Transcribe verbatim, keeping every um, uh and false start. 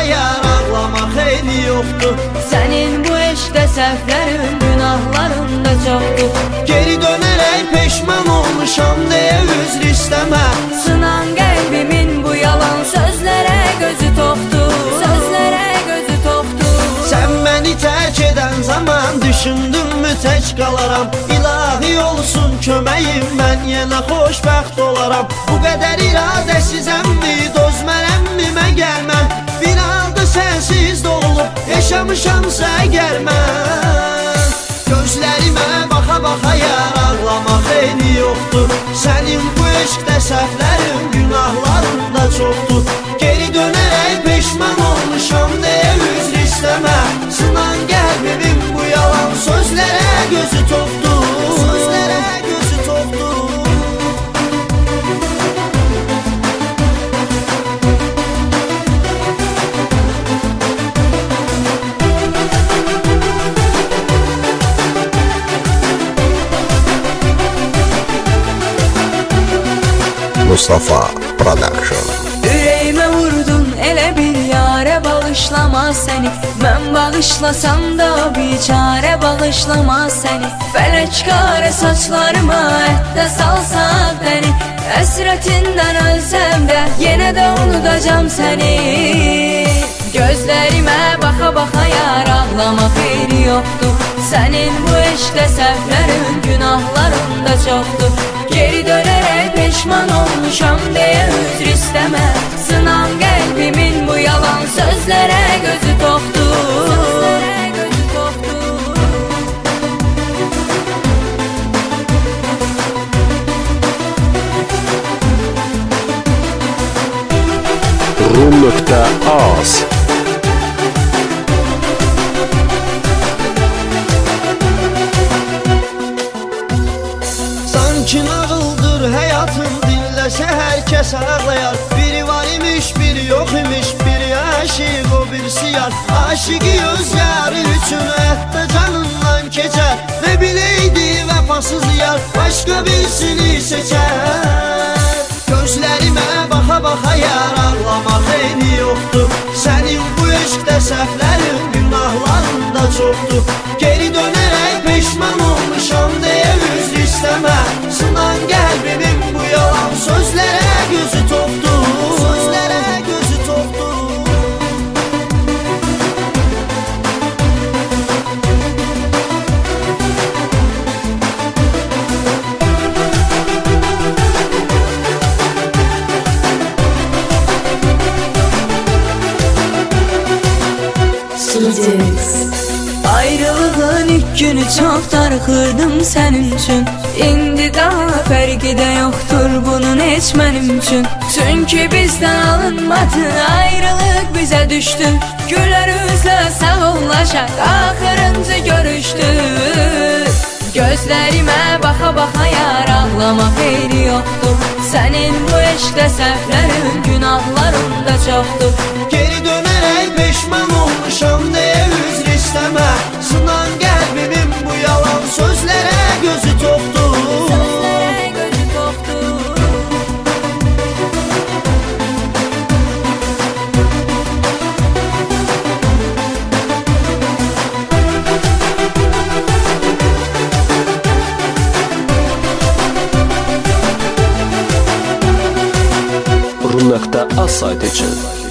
yar, ağlama xeyli yoxdur. Sənin bu eşqdə səhvlərin, günahların da çoxdur. Geri dönərək peşman olmuşam deyə üzr istəmə. Sınan qəlbimin bu yalan sözlərə gözü toxdur, sözlərə gözü toxdur. Sən məni tərk edən zaman düşündümmü tək qalaram. İlahi olsun köməyim, mən yenə xoşbəxt olaram. Bu qədər iradəsizəmmi, dözmərəmmi məgər mən? Bir halda sənsiz doğulub, yaşamışamsa əgər mən. Gözlərimə baxa-baxa yar, ağlama xeyli yoxdur. Sənin bu eşqdə səhvlərin, günahların da çoxdur. Geri dönərək peşman olmuşam deyə üzr istəmə. Sınan qəlbimin bu yalan sözlərə gözü toxdur, sözlərə gözü toxdur. Mustafa Production. Ürəyimə vurdun elə bir yarə, bağışlamaz səni. Mən bağışlasam da biçarə, bağışlamaz səni. Fələkkarə saçlarıma ətdə salsaq bəni, əsrətindən ölsəm də yenə də unudacam səni. Gözlərimə baxa-baxa yar, ağlama xeyri yoxdur. Sənin bu eşqdə səhvlərin, günahların da çoxdur. Geri dönərək peşman olmuşam deyə üzr istəmə. Sınan qəlbimin bu yalan sözlərə gözü toxdur, sözlərə gözü toxdur. Rum.az Sanki nağıldır həyatım, dinləsə hər kəs ağlayar. Biri var imiş, biri yox imiş, biri aşiq, o birisi yar. Aşiqi öz yarı üçün hətta canından keçər. Və biləydi vəfasız yar, başqa birisini seçər. Gözlərimə baxa-baxa yar, ağlama xeyli yoxdur. Sənin bu eşqdə səhvlərin, günahların da çoxdur. Geri dönərək peşman olmuşam deyə üzr istəmə. Sınan qəlbimin bu yalan sözlərə gözü toxdur, sözlərə gözü toxdur. Ayrılığın ilk günü çox darıxırdım sənin üçün. İndi daha fərqi də yoxdur bunun heç mənim üçün. Çünki bizdən alınmadı, ayrılıq bizə düşdü. Gülər üzlə sağollaşaq, axırıncı görüşdük. Gözlərimə baxa-baxa yar, ağlama xeyri yoxdur. Sənin bu eşqdə səhvlərin, günahların da çoxdur. Geri dönərək peşman olmuşam deyə üzr istəmə. Sınan qəlbimin bu yalan sözlərə gözü toxdur, sözlərə gözü toxdur. Rum.az saytı üçün